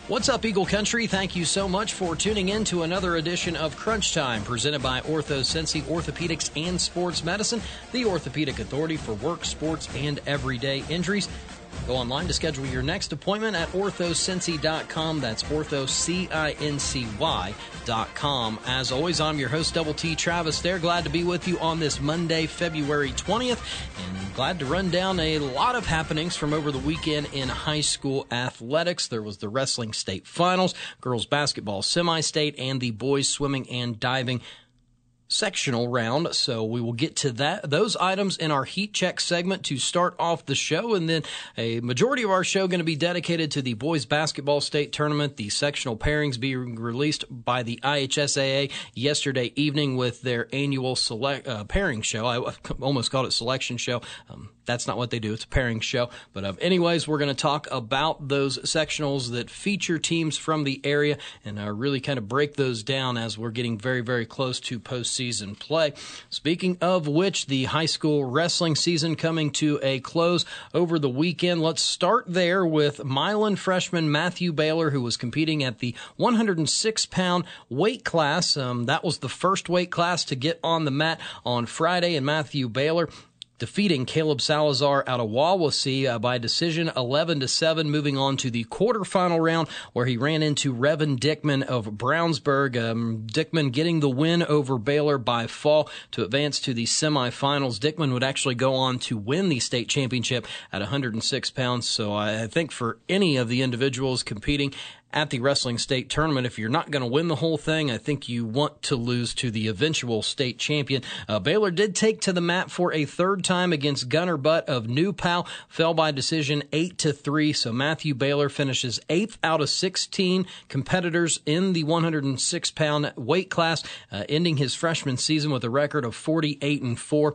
What's up, Eagle Country? Thank you so much for tuning in to another edition of Crunch Time, presented by OrthoSensei Orthopedics and Sports Medicine, the orthopedic authority for work, sports, and everyday injuries. Go online to schedule your next appointment at orthosensei.com. That's orthocincy.com. As always, I'm your host, Double T Travis there. Glad to be with you on this Monday, February 20th, and glad to run down a lot of happenings from over the weekend in high school athletics. There was the wrestling state finals, girls basketball semi-state, and the boys swimming and diving sectional round. So we will get to those items in our heat check segment to start off the show, and then a majority of our show going to be dedicated to the boys basketball state tournament. The sectional pairings being released by the IHSAA yesterday evening with their annual pairing show. I almost called it selection show. That's not what they do. It's a pairing show. But anyways, we're going to talk about those sectionals that feature teams from the area and really kind of break those down as we're getting very, very close to postseason play. Speaking of which, the high school wrestling season coming to a close over the weekend. Let's start there with Milan freshman Matthew Baylor, who was competing at the 106-pound weight class. That was the first weight class to get on the mat on Friday, and Matthew Baylor defeating Caleb Salazar out of Wawasee by decision 11-7, moving on to the quarterfinal round where he ran into Revan Dickman of Brownsburg. Dickman getting the win over Baylor by fall to advance to the semifinals. Dickman would actually go on to win the state championship at 106 pounds. So I think for any of the individuals competing at the wrestling state tournament, if you're not going to win the whole thing, I think you want to lose to the eventual state champion. Baylor did take to the mat for a third time against Gunnar Butt of New Pal, fell by decision 8-3. So Matthew Baylor finishes 8th out of 16 competitors in the 106-pound weight class, ending his freshman season with a record of 48-4.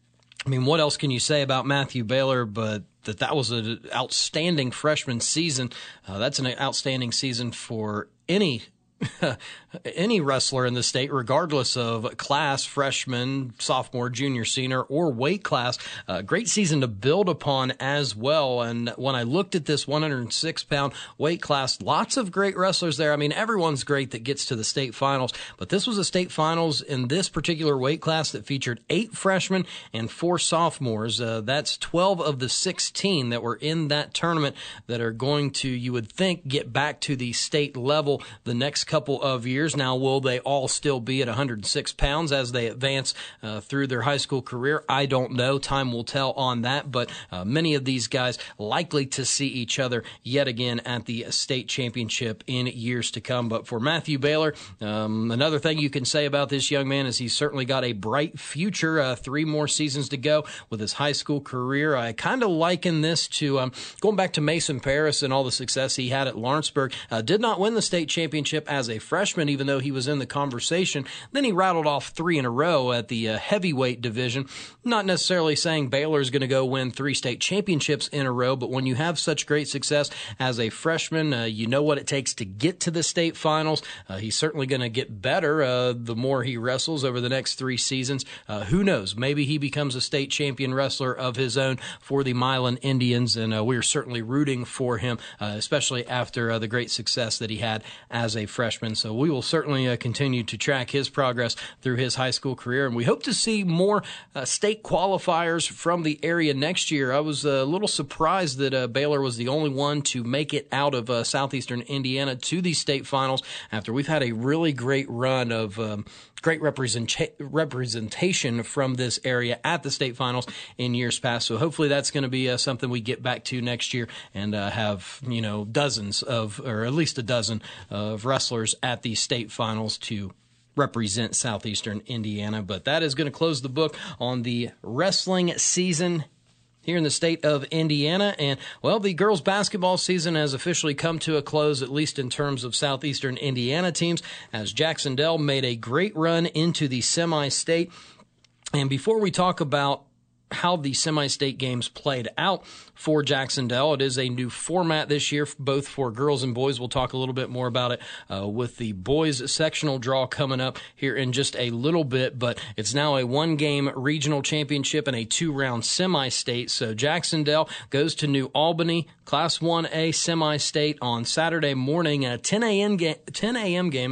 I mean, what else can you say about Matthew Baylor but that was an outstanding freshman season? That's an outstanding season for any wrestler in the state, regardless of class, freshman, sophomore, junior, senior, or weight class. Great season to build upon as well. And when I looked at this 106-pound weight class, lots of great wrestlers there. I mean, everyone's great that gets to the state finals, but this was a state finals in this particular weight class that featured 8 freshmen and 4 sophomores. That's 12 of the 16 that were in that tournament that are going to, you would think, get back to the state level the next couple of years. Now, will they all still be at 106 pounds as they advance through their high school career? I don't know. Time will tell on that, but many of these guys likely to see each other yet again at the state championship in years to come. But for Matthew Baylor, another thing you can say about this young man is he's certainly got a bright future, 3 more seasons to go with his high school career. I kind of liken this to going back to Mason Paris and all the success he had at Lawrenceburg. Did not win the state championship as a freshman, even though he was in the conversation. Then he rattled off 3 in a row at the heavyweight division. Not necessarily saying Baylor is going to go win 3 state championships in a row, but when you have such great success as a freshman, you know what it takes to get to the state finals. He's certainly going to get better the more he wrestles over the next 3 seasons. Who knows? Maybe he becomes a state champion wrestler of his own for the Milan Indians, and we're certainly rooting for him, especially after the great success that he had as a freshman. So we will certainly continue to track his progress through his high school career, and we hope to see more state qualifiers from the area next year. I was a little surprised that Baylor was the only one to make it out of southeastern Indiana to the state finals after we've had a really great run of great representation from this area at the state finals in years past. So hopefully that's going to be something we get back to next year and have, dozens of, or at least a dozen of wrestlers at the state finals to represent southeastern Indiana. But that is going to close the book on the wrestling season here in the state of Indiana. And, well, the girls basketball season has officially come to a close, at least in terms of southeastern Indiana teams, as Jacksonville made a great run into the semi-state. And before we talk about how the semi-state games played out for Jacksonville. It is a new format this year, both for girls and boys. We'll talk a little bit more about it with the boys sectional draw coming up here in just a little bit, but it's now a one-game regional championship and a two-round semi-state. So Jacksonville goes to New Albany, Class 1A semi-state on Saturday morning, a 10 a.m. game,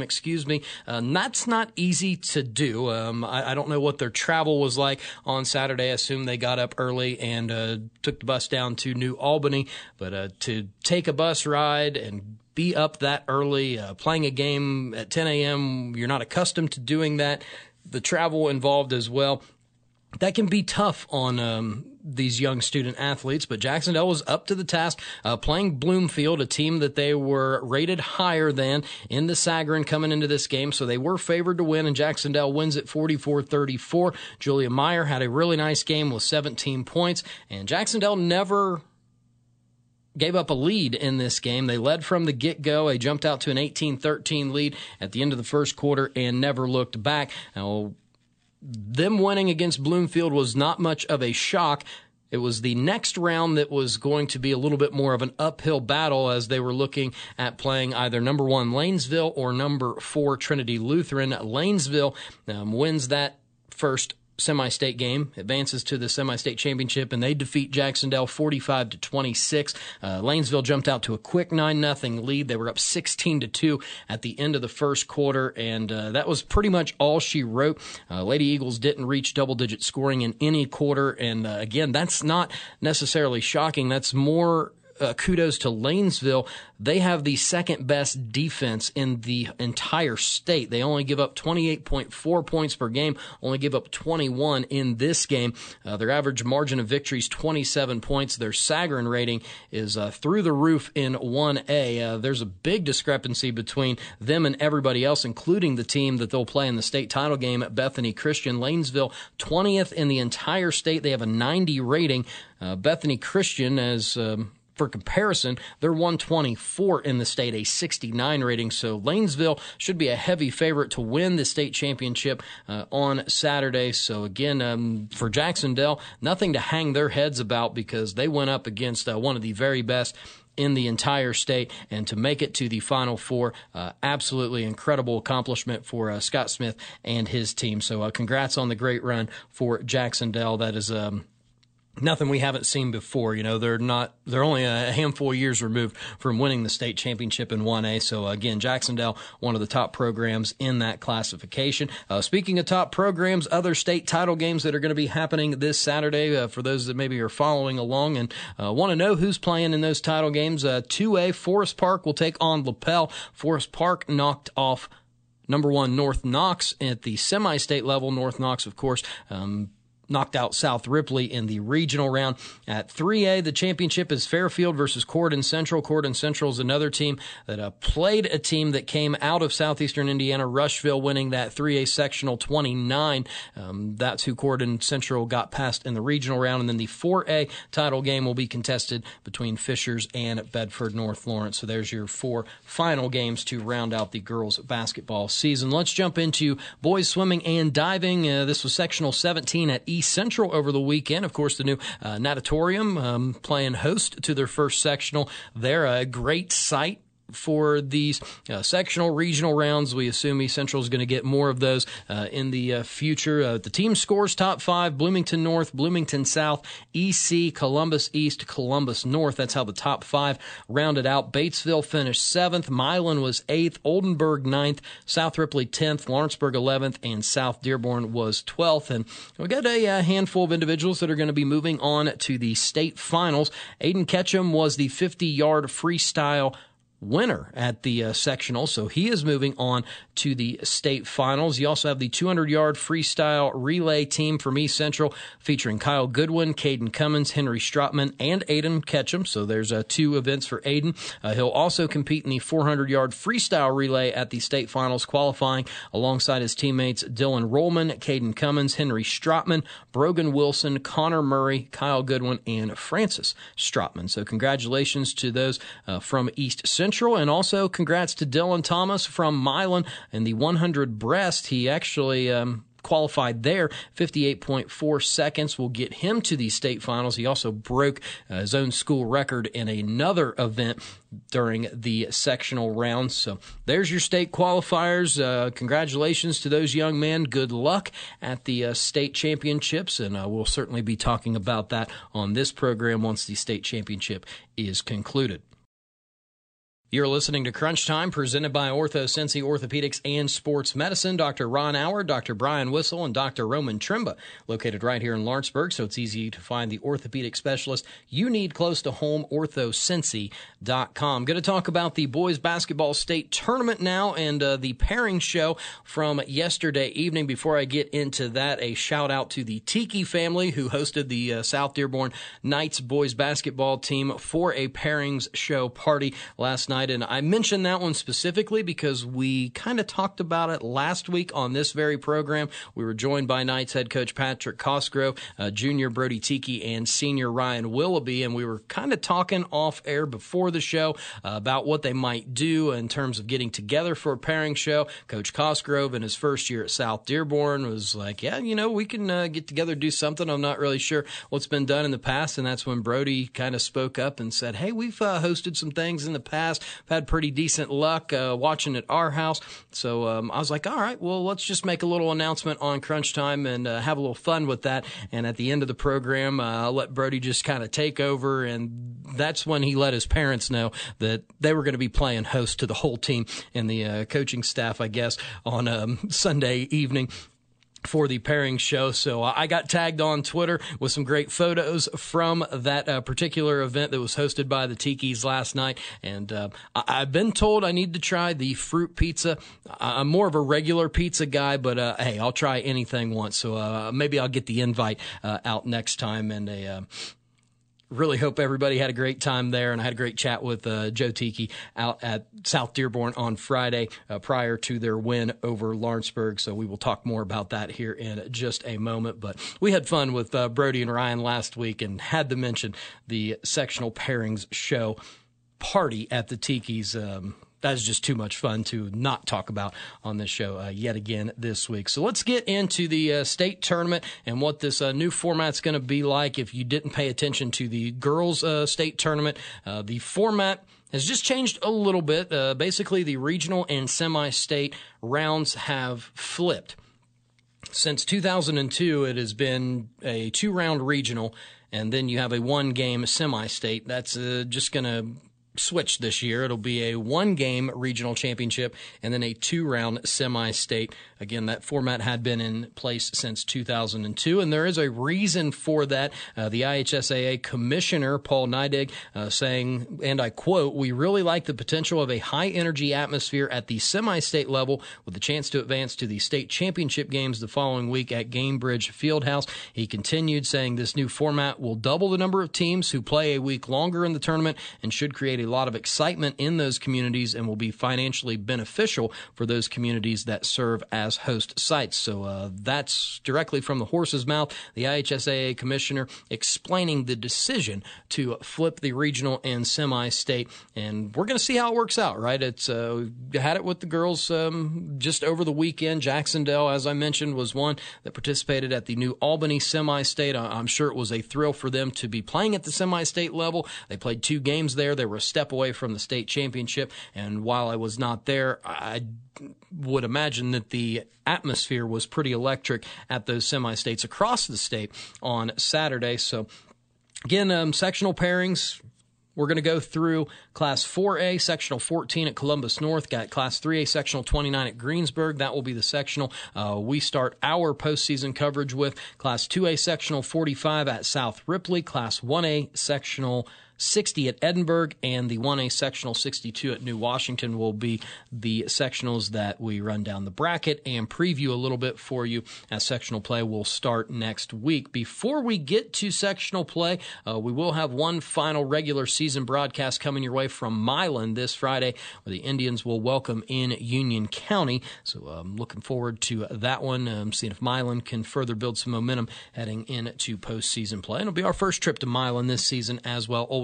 that's not easy to do. I don't know what their travel was like on Saturday. I assume they got up early and took the bus down to New Albany, but to take a bus ride and be up that early, playing a game at 10 a.m., you're not accustomed to doing that. The travel involved as well, that can be tough on these young student athletes, but Jacksonville was up to the task, playing Bloomfield, a team that they were rated higher than in the Sagarin coming into this game, so they were favored to win, and Jacksonville wins it 44-34. Julia Meyer had a really nice game with 17 points, and Jacksonville never gave up a lead in this game. They led from the get-go. They jumped out to an 18-13 lead at the end of the first quarter and never looked back. Now, them winning against Bloomfield was not much of a shock. It was the next round that was going to be a little bit more of an uphill battle as they were looking at playing either number 1 Lanesville or number 4 Trinity Lutheran. Lanesville wins that first semi-state game, advances to the semi-state championship, and they defeat Jacksonville 45-26. Lanesville jumped out to a quick 9-0 lead. They were up 16-2 at the end of the first quarter, and that was pretty much all she wrote. Lady Eagles didn't reach double-digit scoring in any quarter, and again, that's not necessarily shocking. That's more kudos to Lanesville. They have the second best defense in the entire state. They only give up 28.4 points per game, only give up 21 in this game. Their average margin of victory is 27 points. Their Sagarin rating is through the roof in 1A. There's a big discrepancy between them and everybody else, including the team that they'll play in the state title game at Bethany Christian. Lanesville, 20th in the entire state. They have a 90 rating. Bethany Christian, as for comparison, they're 124 in the state, a 69 rating. So Lanesville should be a heavy favorite to win the state championship on Saturday. So again, for Jacksonville, nothing to hang their heads about because they went up against one of the very best in the entire state, and to make it to the Final Four, absolutely incredible accomplishment for Scott Smith and his team. So congrats on the great run for Jacksonville. That is nothing we haven't seen before. You know, they're only a handful of years removed from winning the state championship in 1A. So again, Jacksonville, one of the top programs in that classification. Speaking of top programs, other state title games that are going to be happening this Saturday, for those that maybe are following along and want to know who's playing in those title games. 2A, Forest Park will take on LaPel. Forest Park knocked off number 1 North Knox at the semi-state level. North Knox, of course, knocked out South Ripley in the regional round. At 3A, the championship is Fairfield versus Corydon Central. Corydon Central is another team that played a team that came out of southeastern Indiana, Rushville, winning that 3A sectional 29. That's who Corydon Central got past in the regional round. And then the 4A title game will be contested between Fishers and Bedford North Lawrence. So there's your 4 final games to round out the girls basketball season. Let's jump into boys swimming and diving. This was sectional 17 at East Central over the weekend. Of course, the new natatorium playing host to their first sectional. They're a great site for these sectional regional rounds. We assume East Central is going to get more of those in the future. The team scores top 5: Bloomington North, Bloomington South, EC, Columbus East, Columbus North. That's how the top 5 rounded out. Batesville finished 7th, Milan was 8th, Oldenburg 9th, South Ripley 10th, Lawrenceburg 11th, and South Dearborn was 12th. And we got a handful of individuals that are going to be moving on to the state finals. Aiden Ketchum was the 50-yard freestyle winner at the sectional, so he is moving on to the state finals. You also have the 200-yard freestyle relay team from East Central featuring Kyle Goodwin, Caden Cummins, Henry Strotman, and Aiden Ketchum. So there's 2 events for Aiden. He'll also compete in the 400-yard freestyle relay at the state finals, qualifying alongside his teammates Dylan Rollman, Caden Cummins, Henry Strotman, Brogan Wilson, Connor Murray, Kyle Goodwin, and Francis Strotman. So congratulations to those from East Central. And also congrats to Dylan Thomas from Milan in the 100 breast. He actually qualified there. 58.4 seconds will get him to the state finals. He also broke his own school record in another event during the sectional round. So there's your state qualifiers. Congratulations to those young men. Good luck at the state championships, and we'll certainly be talking about that on this program once the state championship is concluded. You're listening to Crunch Time, presented by OrthoSensei Orthopedics and Sports Medicine. Dr. Ron Auer, Dr. Brian Whistle, and Dr. Roman Trimba, located right here in Lawrenceburg, so it's easy to find the orthopedic specialist you need close to home, orthosensei.com. Going to talk about the boys basketball state tournament now and the pairing show from yesterday evening. Before I get into that, a shout out to the Tiki family who hosted the South Dearborn Knights boys basketball team for a pairings show party last night. And I mentioned that one specifically because we kind of talked about it last week on this very program. We were joined by Knights head coach Patrick Cosgrove, junior Brody Tiki, and senior Ryan Willoughby, and we were kind of talking off air before the show about what they might do in terms of getting together for a pairing show. Coach Cosgrove, in his first year at South Dearborn, was like, yeah, we can get together, do something. I'm not really sure what's been done in the past, and that's when Brody kind of spoke up and said, hey, we've hosted some things in the past. Had pretty decent luck watching at our house. So I was like, all right, well, let's just make a little announcement on Crunch Time and have a little fun with that. And at the end of the program, I'll let Brody just kind of take over. And that's when he let his parents know that they were going to be playing host to the whole team and the coaching staff, I guess, on Sunday evening for the pairing show. So I got tagged on Twitter with some great photos from that particular event that was hosted by the Tikis last night. And I've been told I need to try the fruit pizza. I'm more of a regular pizza guy, but hey, I'll try anything once. So maybe I'll get the invite out next time. And really hope everybody had a great time there, and I had a great chat with Joe Tiki out at South Dearborn on Friday prior to their win over Lawrenceburg, so we will talk more about that here in just a moment. But we had fun with Brody and Ryan last week and had to mention the sectional pairings show party at the Tikis. That's just too much fun to not talk about on this show yet again this week. So let's get into the state tournament and what this new format's going to be like. If you didn't pay attention to the girls' state tournament, the format has just changed a little bit. Basically, the regional and semi-state rounds have flipped. Since 2002, it has been a 2-round regional, and then you have a 1-game semi-state. That's just going to switch this year. It'll be a 1-game regional championship and then a 2-round semi-state. Again, that format had been in place since 2002, and there is a reason for that. The IHSAA commissioner, Paul Neidig, saying, and I quote, "We really like the potential of a high-energy atmosphere at the semi-state level with the chance to advance to the state championship games the following week at Gamebridge Fieldhouse." He continued saying this new format will double the number of teams who play a week longer in the tournament and should create a lot of excitement in those communities and will be financially beneficial for those communities that serve as host sites. So that's directly from the horse's mouth. The IHSAA commissioner explaining the decision to flip the regional and semi-state, and we're going to see how it works out, right? It's had it with the girls just over the weekend. Jacksonville, as I mentioned, was one that participated at the New Albany semi-state. I'm sure it was a thrill for them to be playing at the semi-state level. They played 2 games there. They were a step away from the state championship, and while I was not there, I would imagine that the atmosphere was pretty electric at those semi-states across the state on Saturday. So again, sectional pairings, we're going to go through Class 4A, Sectional 14 at Columbus North. Got Class 3A, Sectional 29 at Greensburg. That will be the sectional we start our postseason coverage with. Class 2A, Sectional 45 at South Ripley. Class 1A, Sectional 60 at Edinburgh, and the 1A Sectional 62 at New Washington will be the sectionals that we run down the bracket and preview a little bit for you as sectional play will start next week. Before we get to sectional play, we will have one final regular season broadcast coming your way from Milan this Friday, where the Indians will welcome in Union County. So I'm looking forward to that one, seeing if Milan can further build some momentum heading into postseason play. And it'll be our first trip to Milan this season as well. Always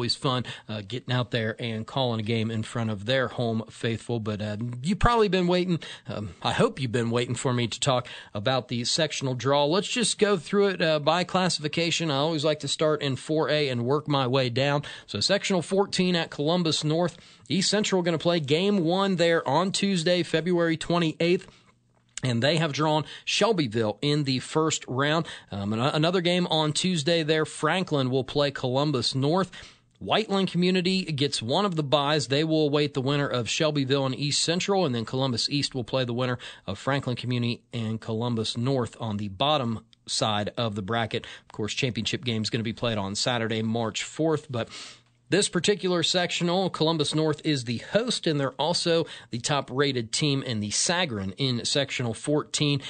always fun getting out there and calling a game in front of their home faithful. But you've probably been waiting. I hope you've been waiting for me to talk about the sectional draw. Let's just go through it by classification. I always like to start in 4A and work my way down. So sectional 14 at Columbus North. East Central going to play game 1 there on Tuesday, February 28th. And they have drawn Shelbyville in the first round. Another game on Tuesday there, Franklin will play Columbus North. Whiteland Community gets one of the byes. They will await the winner of Shelbyville and East Central, and then Columbus East will play the winner of Franklin Community and Columbus North on the bottom side of the bracket. Of course, championship game is going to be played on Saturday, March 4th, but this particular sectional, Columbus North is the host, and they're also the top-rated team in the Sagarin in sectional 14.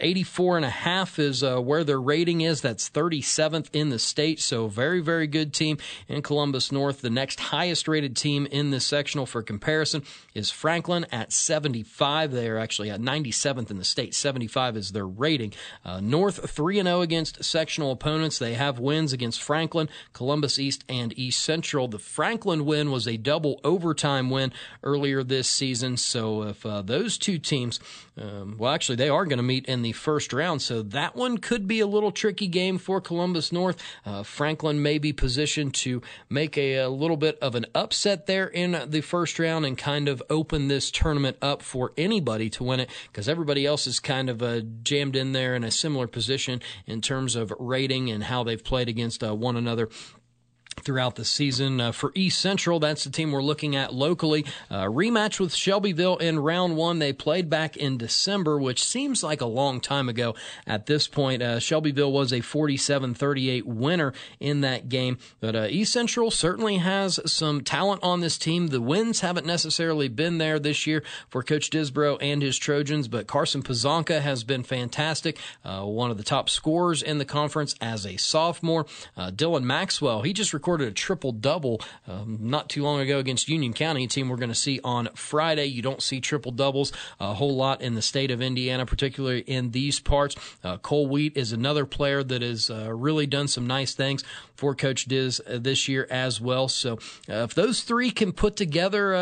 84.5 is where their rating is. That's 37th in the state, so very, very good team in Columbus North. The next highest-rated team in this sectional, for comparison, is Franklin at 75. They are actually at 97th in the state. 75 is their rating. North 3-0 against sectional opponents. They have wins against Franklin, Columbus East, and East Central. The Franklin win was a double overtime win earlier this season. So if those two teams, actually they are going to meet in the first round. So that one could be a little tricky game for Columbus North. Franklin may be positioned to make a little bit of an upset there in the first round and kind of open this tournament up for anybody to win it, because everybody else is kind of jammed in there in a similar position in terms of rating and how they've played against one another throughout the season. For East Central, that's the team we're looking at locally. Rematch with Shelbyville in round 1. They played back in December, which seems like a long time ago at this point. Shelbyville was a 47-38 winner in that game. But East Central certainly has some talent on this team. The wins haven't necessarily been there this year for Coach Disbrow and his Trojans, but Carson Pazanka has been fantastic. One of the top scorers in the conference as a sophomore. Dylan Maxwell, he just recorded a triple-double not too long ago against Union County, a team we're going to see on Friday. You don't see triple-doubles a whole lot in the state of Indiana, particularly in these parts. Cole Wheat is another player that has really done some nice things for Coach Diz this year as well. So if those three can put together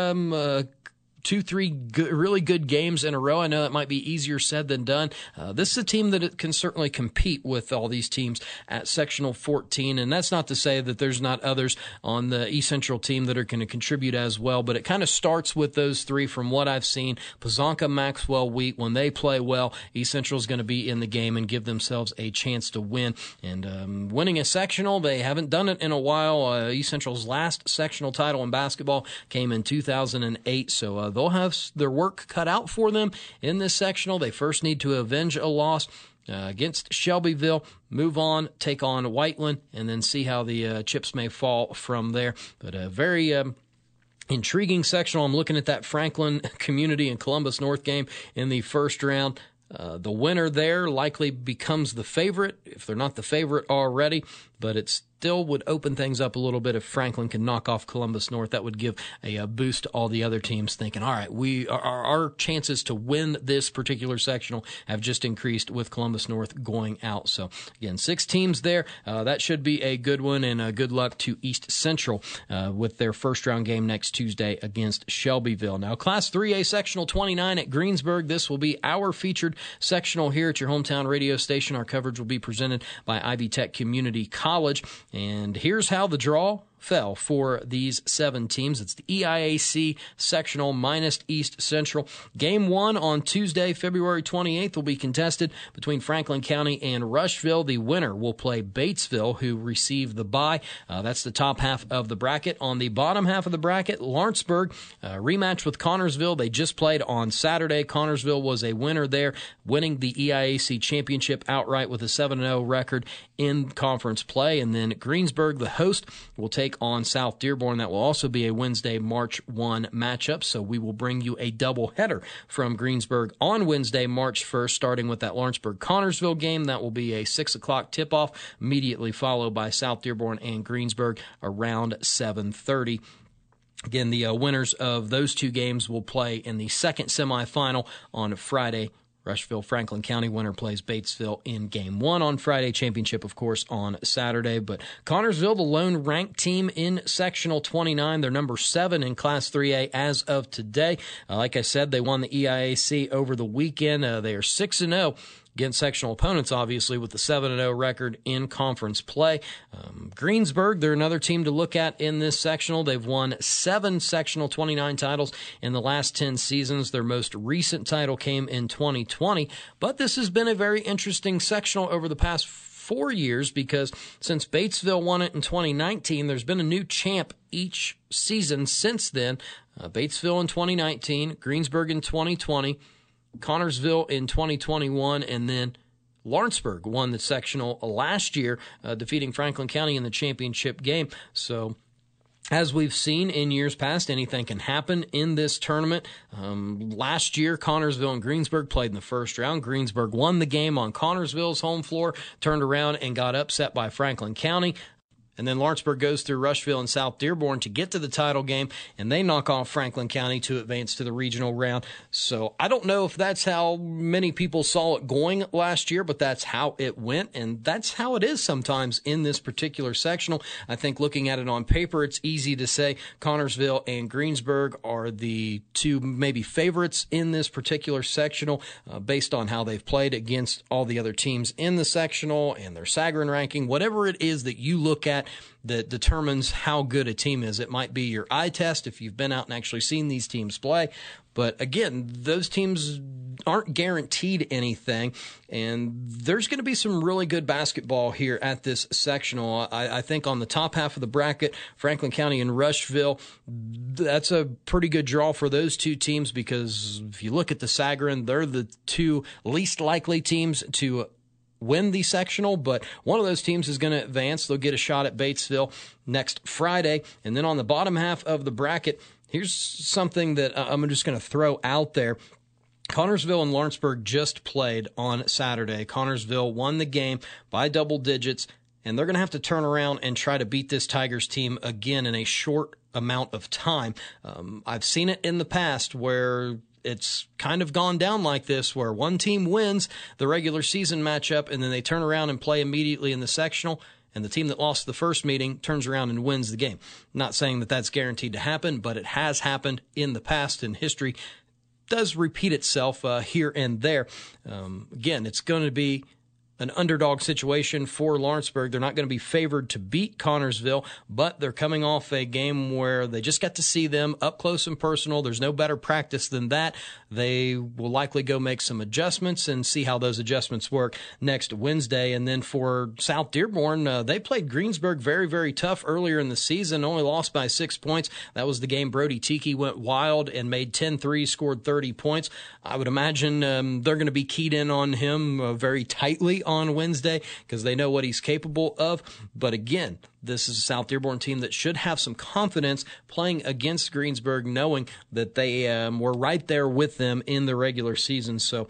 2-3 really good games in a row. I know that might be easier said than done. This is a team that can certainly compete with all these teams at sectional 14, and that's not to say that there's not others on the East Central team that are going to contribute as well, but it kind of starts with those three from what I've seen. Pazanka, Maxwell, Wheat, when they play well, East Central is going to be in the game and give themselves a chance to win. And winning a sectional, they haven't done it in a while. East Central's last sectional title in basketball came in 2008, so they'll have their work cut out for them in this sectional. They first need to avenge a loss against Shelbyville, move on, take on Whiteland, and then see how the chips may fall from there. But a very intriguing sectional. I'm looking at that Franklin Community and Columbus North game in the first round. The winner there likely becomes the favorite, if they're not the favorite already, but it's still would open things up a little bit if Franklin can knock off Columbus North. That would give a boost to all the other teams thinking, all right, our chances to win this particular sectional have just increased with Columbus North going out. So, again, 6 teams there. That should be a good one, and good luck to East Central with their first-round game next Tuesday against Shelbyville. Now, Class 3A Sectional 29 at Greensburg. This will be our featured sectional here at your hometown radio station. Our coverage will be presented by Ivy Tech Community College. And here's how the draw fell for these 7 teams. It's the EIAC sectional minus East Central. Game 1 on Tuesday, February 28th, will be contested between Franklin County and Rushville. The winner will play Batesville, who received the bye. That's the top half of the bracket. On the bottom half of the bracket, Lawrenceburg, rematch with Connorsville. They just played on Saturday. Connorsville was a winner there, winning the EIAC championship outright with a 7-0 record in conference play. And then Greensburg, the host, will take on South Dearborn. That will also be a Wednesday, March 1 matchup. So we will bring you a doubleheader from Greensburg on Wednesday, March 1st, starting with that Lawrenceburg-Connorsville game. That will be a 6 o'clock tip-off, immediately followed by South Dearborn and Greensburg around 7:30. Again, the winners of those 2 games will play in the second semifinal on Friday, Rushville, Franklin County winner plays Batesville in Game 1 on Friday. Championship, of course, on Saturday. But Connorsville, the lone ranked team in Sectional 29. They're number 7 in Class 3A as of today. Like I said, they won the EIAC over the weekend. They are 6-0. Against sectional opponents, obviously, with the 7-0 record in conference play. Greensburg, they're another team to look at in this sectional. They've won 7 sectional 29 titles in the last 10 seasons. Their most recent title came in 2020. But this has been a very interesting sectional over the past 4 years because since Batesville won it in 2019, there's been a new champ each season since then. Batesville in 2019, Greensburg in 2020, Connorsville in 2021, and then Lawrenceburg won the sectional last year, defeating Franklin County in the championship game. So, as we've seen in years past, anything can happen in this tournament. Last year, Connorsville and Greensburg played in the first round. Greensburg won the game on Connorsville's home floor, turned around and got upset by Franklin County. And then Lawrenceburg goes through Rushville and South Dearborn to get to the title game, and they knock off Franklin County to advance to the regional round. So I don't know if that's how many people saw it going last year, but that's how it went, and that's how it is sometimes in this particular sectional. I think looking at it on paper, it's easy to say Connorsville and Greensburg are the two maybe favorites in this particular sectional based on how they've played against all the other teams in the sectional and their Sagarin ranking. Whatever it is that you look at that determines how good a team is. It might be your eye test if you've been out and actually seen these teams play. But again, those teams aren't guaranteed anything, and there's going to be some really good basketball here at this sectional. I think on the top half of the bracket, Franklin County and Rushville, that's a pretty good draw for those two teams because if you look at the Sagarin, they're the two least likely teams to win the sectional, but one of those teams is going to advance. They'll get a shot at Batesville next Friday. And then on the bottom half of the bracket, here's something that I'm just going to throw out there. Connorsville and Lawrenceburg just played on Saturday. Connorsville won the game by double digits, and they're going to have to turn around and try to beat this Tigers team again in a short amount of time. I've seen it in the past where it's kind of gone down like this, where one team wins the regular season matchup and then they turn around and play immediately in the sectional, and the team that lost the first meeting turns around and wins the game. Not saying that that's guaranteed to happen, but it has happened in the past, and history does repeat itself here and there. Again, it's going to be an underdog situation for Lawrenceburg. They're not going to be favored to beat Connorsville, but they're coming off a game where they just got to see them up close and personal. There's no better practice than that. They will likely go make some adjustments and see how those adjustments work next Wednesday. And then for South Dearborn, they played Greensburg very, very tough earlier in the season, only lost by 6 points. That was the game Brody Tiki went wild and made 10 threes, scored 30 points. I would imagine they're going to be keyed in on him very tightly on Wednesday because they know what he's capable of. But again, this is a South Dearborn team that should have some confidence playing against Greensburg, knowing that they were right there with them in the regular season. So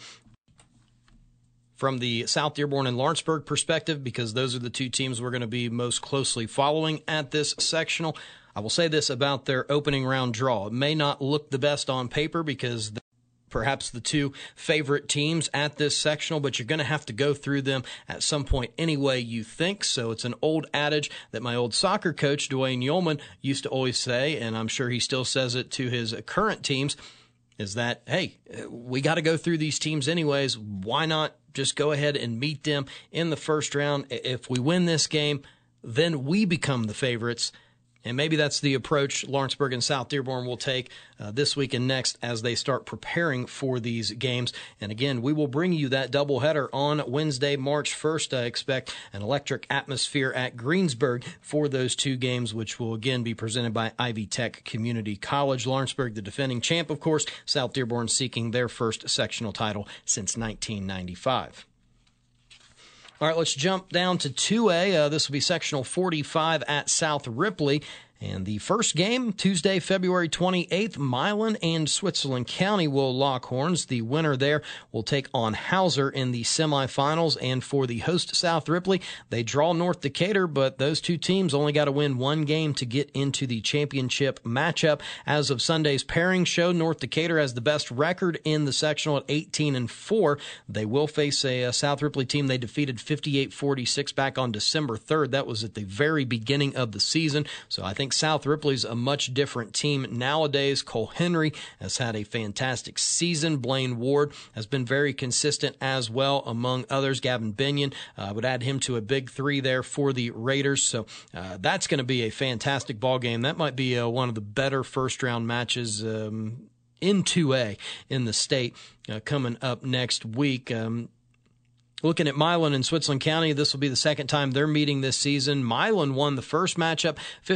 from the South Dearborn and Lawrenceburg perspective, because those are the two teams we're going to be most closely following at this sectional, I will say this about their opening round draw. It may not look the best on paper because perhaps the two favorite teams at this sectional, but you're going to have to go through them at some point anyway, you think. So it's an old adage that my old soccer coach, Dwayne Yeoman, used to always say, and I'm sure he still says it to his current teams, is that, hey, we got to go through these teams anyways. Why not just go ahead and meet them in the first round? If we win this game, then we become the favorites. And maybe that's the approach Lawrenceburg and South Dearborn will take this week and next as they start preparing for these games. And again, we will bring you that doubleheader on Wednesday, March 1st. I expect an electric atmosphere at Greensburg for those two games, which will again be presented by Ivy Tech Community College. Lawrenceburg, the defending champ, of course. South Dearborn seeking their first sectional title since 1995. All right, let's jump down to 2A. This will be sectional 45 at South Ripley. And the first game, Tuesday, February 28th, Milan and Switzerland County will lock horns. The winner there will take on Hauser in the semifinals. And for the host South Ripley, they draw North Decatur, but those two teams only got to win one game to get into the championship matchup. As of Sunday's pairing show, North Decatur has the best record in the sectional at 18-4. They will face a South Ripley team they defeated 58-46 back on December 3rd. That was at the very beginning of the season. So I think South Ripley's a much different team nowadays. Cole Henry has had a fantastic season. Blaine Ward has been very consistent as well, among others. Gavin Binion, I would add him to a big three there for the Raiders. So that's going to be a fantastic ball game. That might be one of the better first-round matches in 2A in the state coming up next week. Looking at Milan and Switzerland County, this will be the second time they're meeting this season. Milan won the first matchup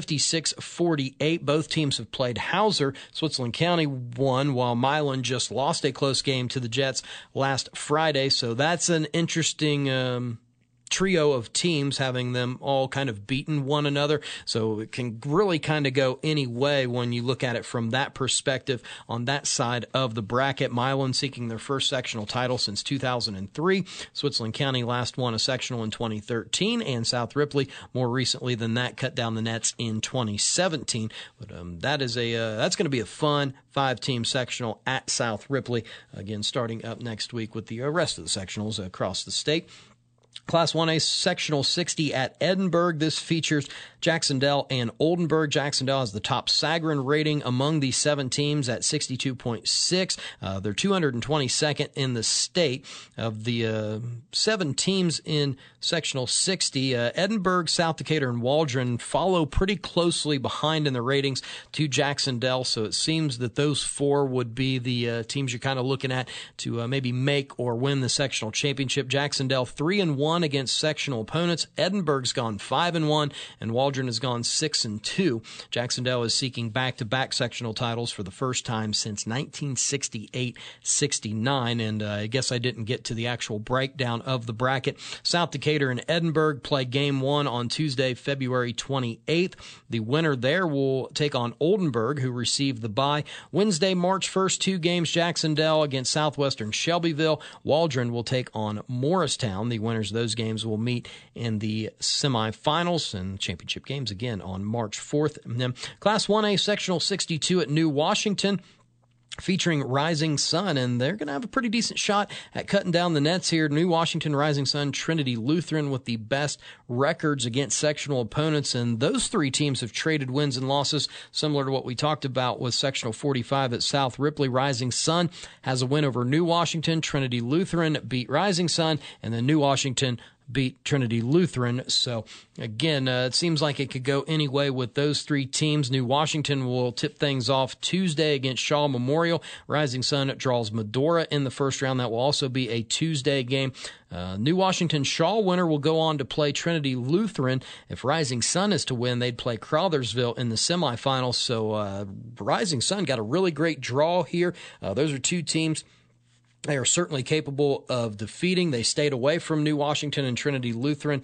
56-48. Both teams have played Hauser. Switzerland County won, while Milan just lost a close game to the Jets last Friday. So that's an interesting trio of teams, having them all kind of beaten one another. So it can really kind of go any way when you look at it from that perspective on that side of the bracket. Milan seeking their first sectional title since 2003. Switzerland County last won a sectional in 2013, and South Ripley more recently than that cut down the nets in 2017. But that's going to be a fun 5-team sectional at South Ripley, again starting up next week with the rest of the sectionals across the state. Class 1A Sectional 60 at Edinburgh. This features Jacksonville and Oldenburg. Jacksonville has the top Sagarin rating among the 7 teams at 62.6. They're 222nd in the state. Of the 7 teams in Sectional 60, Edinburgh, South Decatur, and Waldron follow pretty closely behind in the ratings to Jacksonville. So it seems that those 4 would be the teams you're kind of looking at to maybe make or win the sectional championship. Jacksonville 3-1 against sectional opponents. Edinburgh's gone 5-1, and Waldron has gone 6-2. Jacksonville is seeking back-to-back sectional titles for the first time since 1968-69, and I guess I didn't get to the actual breakdown of the bracket. South Decatur and Edinburgh play Game 1 on Tuesday, February 28th. The winner there will take on Oldenburg, who received the bye. Wednesday, March 1st, 2 games, Jacksonville against Southwestern Shelbyville. Waldron will take on Morristown. The winners of those games will meet in the semifinals and championship games again on March 4th. And then Class 1A Sectional 62 at New Washington, featuring Rising Sun, and they're going to have a pretty decent shot at cutting down the nets here. New Washington, Rising Sun, Trinity Lutheran with the best records against sectional opponents, and those 3 teams have traded wins and losses, similar to what we talked about with Sectional 45 at South Ripley. Rising Sun has a win over New Washington. Trinity Lutheran beat Rising Sun, and then New Washington beat Trinity Lutheran. So again, it seems like it could go any way with those 3 teams. New Washington will tip things off Tuesday against Shaw Memorial. Rising Sun draws Medora in the first round. That will also be a Tuesday game. New Washington Shaw winner will go on to play Trinity Lutheran. If Rising Sun is to win, they'd play Crothersville in the semifinals. So Rising Sun got a really great draw here. Those are 2 teams they are certainly capable of defeating. They stayed away from New Washington and Trinity Lutheran.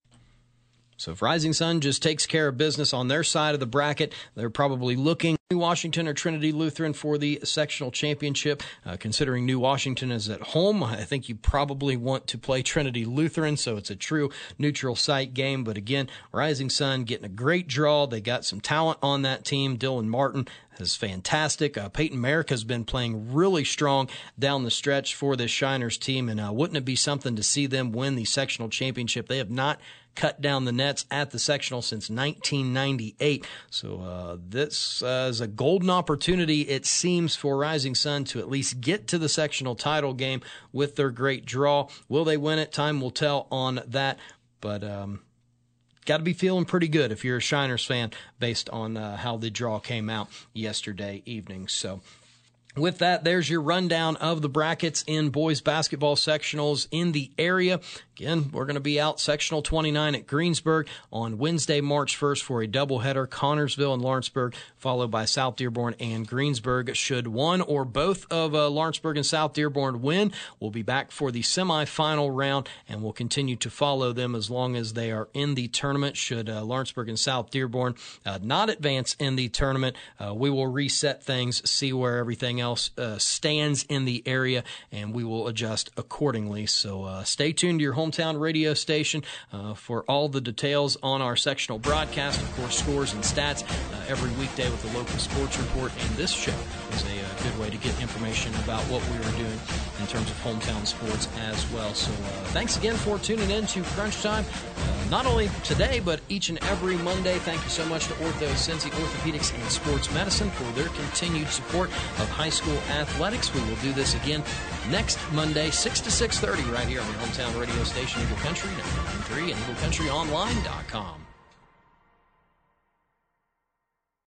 So if Rising Sun just takes care of business on their side of the bracket, they're probably looking New Washington or Trinity Lutheran for the sectional championship. Considering New Washington is at home, I think you probably want to play Trinity Lutheran, so it's a true neutral site game. But again, Rising Sun getting a great draw. They got some talent on that team. Dylan Martin is fantastic. Peyton Merrick has been playing really strong down the stretch for this Shiners team, and wouldn't it be something to see them win the sectional championship? They have not cut down the nets at the sectional since 1998. So this is a golden opportunity, it seems, for Rising Sun to at least get to the sectional title game with their great draw. Will they win it? Time will tell on that. But got to be feeling pretty good if you're a Shiners fan based on how the draw came out yesterday evening. So with that, there's your rundown of the brackets in boys basketball sectionals in the area. Again, we're going to be out sectional 29 at Greensburg on Wednesday, March 1st for a doubleheader, Connorsville and Lawrenceburg, followed by South Dearborn and Greensburg. Should one or both of Lawrenceburg and South Dearborn win, we'll be back for the semifinal round, and we'll continue to follow them as long as they are in the tournament. Should Lawrenceburg and South Dearborn not advance in the tournament, we will reset things, see where everything else stands in the area, and we will adjust accordingly. So stay tuned to your hometown radio station for all the details on our sectional broadcast. Of course, scores and stats every weekday with the local sports report, and this show is a good way to get information about what we are doing in terms of hometown sports as well. So thanks again for tuning in to Crunch Time, not only today, but each and every Monday. Thank you so much to Ortho Cincy Orthopedics and Sports Medicine for their continued support of high school athletics. We will do this again next Monday, 6 to 6:30, right here on your hometown radio station, Eagle Country 993 and EagleCountryOnline.com.